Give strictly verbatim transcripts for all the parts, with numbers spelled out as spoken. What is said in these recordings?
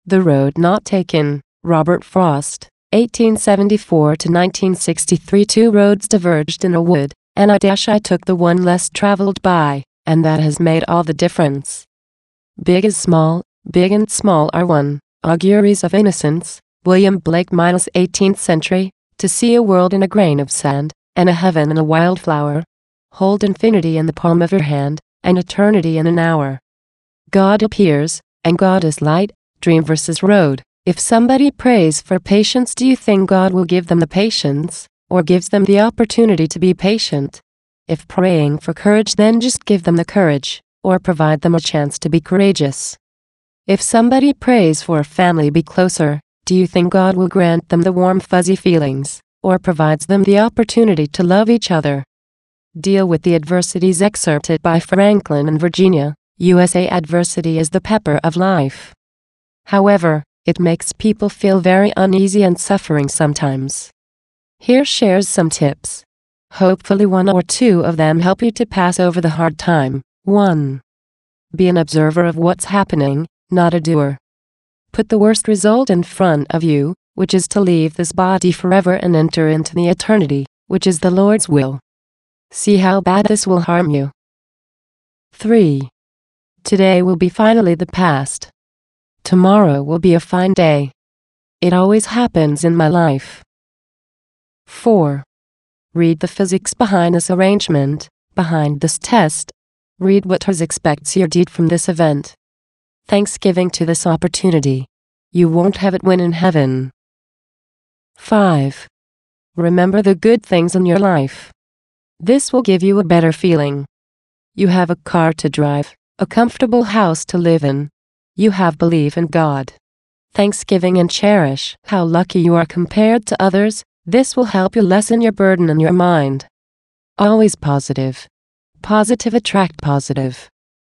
The Road Not Taken, Robert Frost, eighteen seventy-four to nineteen sixty-three. Two roads diverged in a wood, and I dash I took the one less traveled by, and that has made all the difference. Big is small, big and small are one, auguries of innocence, William Blake minus eighteenth century, to see a world in a grain of sand, and a heaven in a wildflower. Hold infinity in the palm of your hand, and eternity in an hour. God appears, and God is light, dream versus road. If somebody prays for patience, do you think God will give them the patience, or gives them the opportunity to be patient? If praying for courage, then just give them the courage, or provide them a chance to be courageous. If somebody prays for a family be closer, do you think God will grant them the warm fuzzy feelings, or provides them the opportunity to love each other? Deal with the adversities. Excerpted by Franklin and Virginia, U S A. Adversity is the pepper of life. However, it makes people feel very uneasy and suffering sometimes. Here shares some tips. Hopefully one or two of them help you to pass over the hard time. one. Be an observer of what's happening, not a doer. Put the worst result in front of you, which is to leave this body forever and enter into the eternity, which is the Lord's will. See how bad this will harm you. three. Today will be finally the past. Tomorrow will be a fine day. It always happens in my life. four. Read the physics behind this arrangement, behind this test. Read what others expects your deed from this event. Thanksgiving to this opportunity. You won't have it when in heaven. five. Remember the good things in your life. This will give you a better feeling. You have a car to drive, a comfortable house to live in. You have belief in God. Thanksgiving and cherish how lucky you are compared to others. This will help you lessen your burden in your mind. Always positive. Positive attract positive.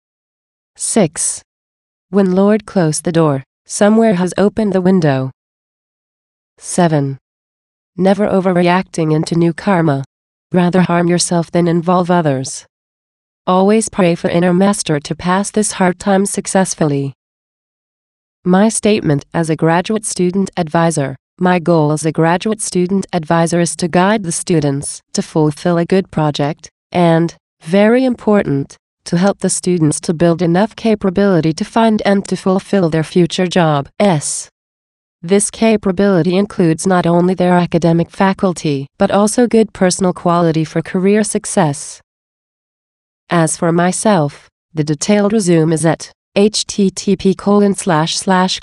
six. When Lord closed the door, somewhere has opened the window. seven. Never overreacting into new karma. Rather harm yourself than involve others. Always pray for inner master to pass this hard time successfully. My statement as a graduate student advisor. My goal as a graduate student advisor is to guide the students to fulfill a good project, and, very important, to help the students to build enough capability to find and to fulfill their future job. S. This capability includes not only their academic faculty, but also good personal quality for career success. As for myself, the detailed resume is at http colon slash slash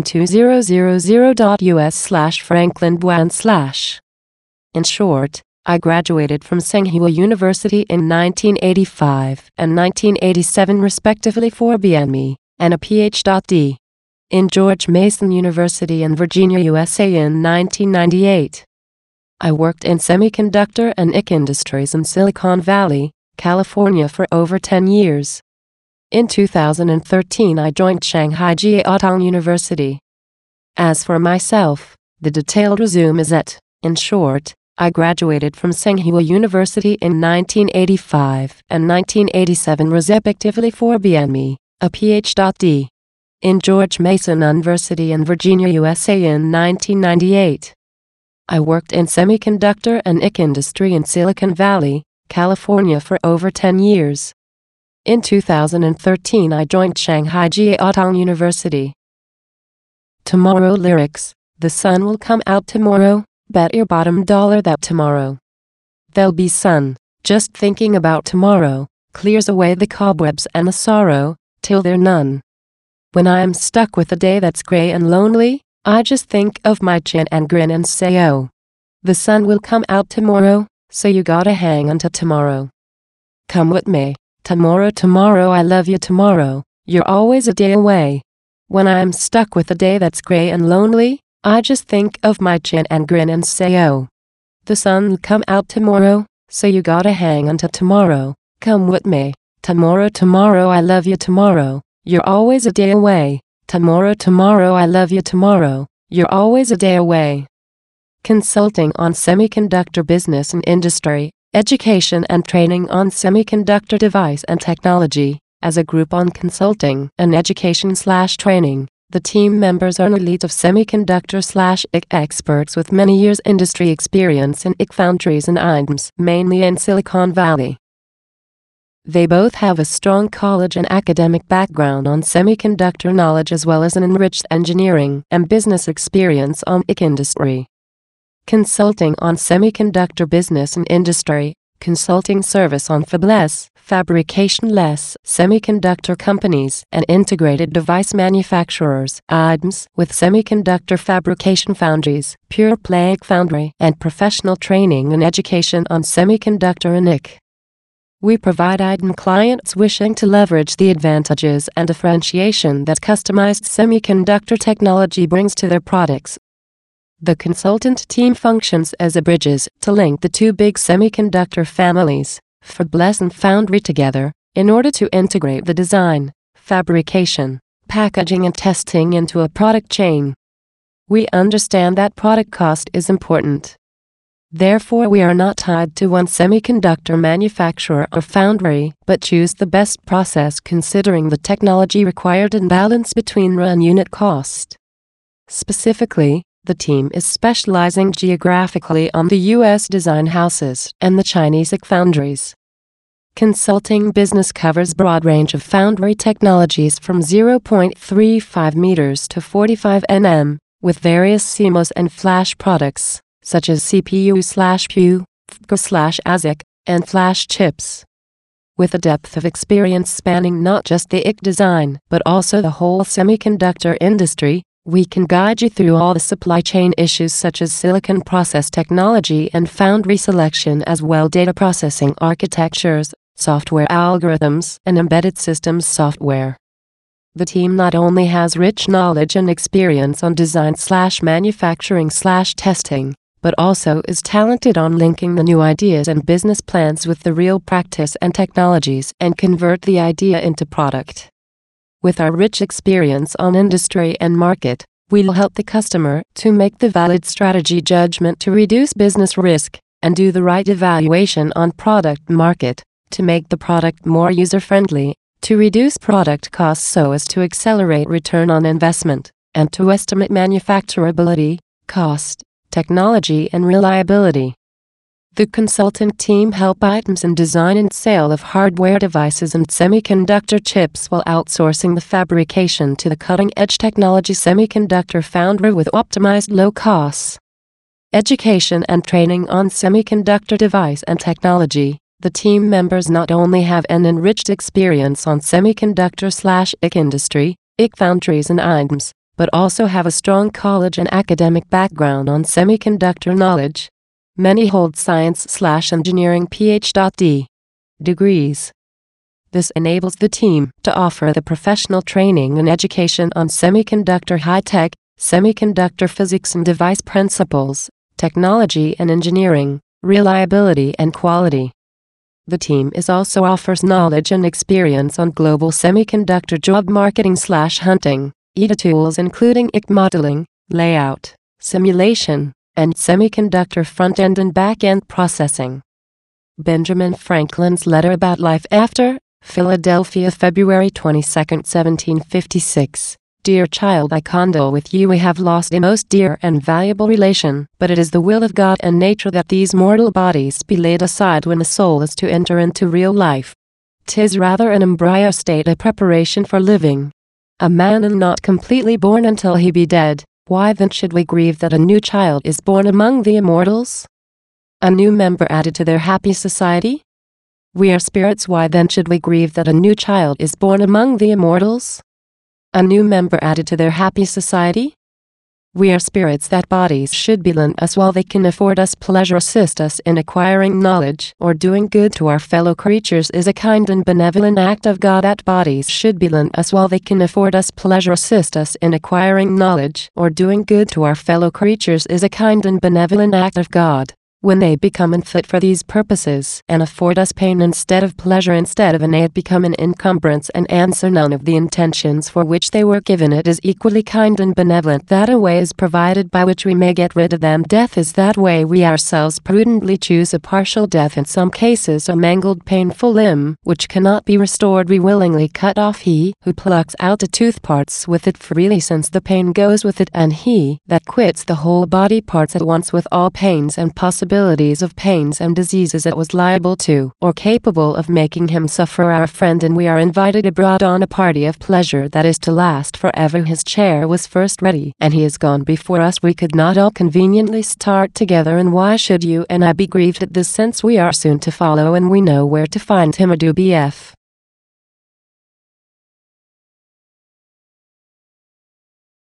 km2000.us slash franklinbuan slash. In short, I graduated from Tsinghua University in nineteen eighty-five and nineteen eighty-seven respectively for B M E, and a P H D in George Mason University in Virginia, U S A in nineteen ninety-eight. I worked in semiconductor and I C industries in Silicon Valley, California for over ten years. In two thousand thirteen I joined Shanghai Jiaotong University. As for myself, the detailed resume is at, in short, I graduated from Tsinghua University in nineteen eighty-five and nineteen eighty-seven respectively for B M E, a P H D in George Mason University in Virginia, U S A in nineteen ninety-eight. I worked in semiconductor and I C industry in Silicon Valley, California for over ten years. In two thousand thirteen I joined Shanghai Jiaotong University. Tomorrow lyrics. The sun will come out tomorrow, bet your bottom dollar that tomorrow there'll be sun. Just thinking about tomorrow clears away the cobwebs and the sorrow, till they're none. When I am stuck with a day that's gray and lonely, I just think of my chin and grin and say, oh, the sun will come out tomorrow, so you gotta hang until tomorrow. Come with me, tomorrow, tomorrow, I love you tomorrow, you're always a day away. When I am stuck with a day that's gray and lonely, I just think of my chin and grin and say, oh, the sun will come out tomorrow, so you gotta hang until tomorrow. Come with me, tomorrow, tomorrow, I love you tomorrow. You're always a day away. Tomorrow, tomorrow, I love you tomorrow. You're always a day away. Consulting on semiconductor business and industry, education and training on semiconductor device and technology, as a group on consulting and education slash training. The team members are an elite of semiconductor-slash-I C experts with many years industry experience in I C foundries and I D Ms, mainly in Silicon Valley. They both have a strong college and academic background on semiconductor knowledge as well as an enriched engineering and business experience on I C industry. Consulting on semiconductor business and industry, consulting service on fabless, fabrication-less semiconductor companies and integrated device manufacturers, I D Ms, with semiconductor fabrication foundries, pure play I C foundry, and professional training and education on semiconductor and I C. We provide I D M clients wishing to leverage the advantages and differentiation that customized semiconductor technology brings to their products. The consultant team functions as a bridge to link the two big semiconductor families, fabless and foundry, together, in order to integrate the design, fabrication, packaging and testing into a product chain. We understand that product cost is important. Therefore, we are not tied to one semiconductor manufacturer or foundry, but choose the best process considering the technology required and balance between R A and unit cost. Specifically, the team is specializing geographically on the U S design houses and the Chinese I C foundries. Consulting business covers broad range of foundry technologies from zero point three five meters to forty-five nanometers, with various C M O S and flash products, such as C P U slash P U, F P G A slash A S I C, and flash chips. With a depth of experience spanning not just the I C design, but also the whole semiconductor industry, we can guide you through all the supply chain issues such as silicon process technology and foundry selection, as well data processing architectures, software algorithms, and embedded systems software. The team not only has rich knowledge and experience on design slash manufacturing slash testing, but also is talented on linking the new ideas and business plans with the real practice and technologies and convert the idea into product. With our rich experience on industry and market, we'll help the customer to make the valid strategy judgment to reduce business risk and do the right evaluation on product market to make the product more user-friendly, to reduce product costs so as to accelerate return on investment, and to estimate manufacturability, cost, technology and reliability. The consulting team help I D Ms in design and sale of hardware devices and semiconductor chips while outsourcing the fabrication to the cutting-edge technology semiconductor foundry with optimized low costs. Education and training on semiconductor device and technology. The team members not only have an enriched experience on semiconductor/I C industry, I C foundries and I D Ms, but also have a strong college and academic background on semiconductor knowledge. Many hold science/engineering P H D degrees. This enables the team to offer the professional training and education on semiconductor high-tech, semiconductor physics and device principles, technology and engineering, reliability and quality. The team is also offers knowledge and experience on global semiconductor job marketing slash hunting, E D A tools including I C modeling, layout, simulation, and semiconductor front-end and back-end processing. Benjamin Franklin's letter about life after, Philadelphia, February twenty-second, seventeen fifty-six. Dear child, I condole with you. We have lost a most dear and valuable relation, but it is the will of God and nature that these mortal bodies be laid aside when the soul is to enter into real life. 'Tis rather an embryo state, a preparation for living. A man is not completely born until he be dead. Why then should we grieve that a new child is born among the immortals? A new member added to their happy society? We are spirits, why then should we grieve that a new child is born among the immortals? A new member added to their happy society? We are spirits, that bodies should be lent us while they can afford us pleasure, assist us in acquiring knowledge, or doing good to our fellow creatures is a kind and benevolent act of God. That bodies should be lent us while they can afford us pleasure, assist us in acquiring knowledge, or doing good to our fellow creatures is a kind and benevolent act of God. when they become unfit for these purposes and afford us pain instead of pleasure, instead of an aid, become an encumbrance and answer none of the intentions for which they were given. It is equally kind and benevolent that a way is provided by which we may get rid of them. Death is that way. We ourselves prudently choose a partial death. In some cases a mangled painful limb, which cannot be restored, we willingly cut off. He who plucks out the tooth parts with it freely, since the pain goes with it, and he that quits the whole body parts at once with all pains and possibilities of pains and diseases it was liable to, or capable of making him suffer. Our friend and we are invited abroad on a party of pleasure that is to last forever. His chair was first ready, and he is gone before us. We could not all conveniently start together, and why should you and I be grieved at this, since we are soon to follow and we know where to find him? Adieu, B F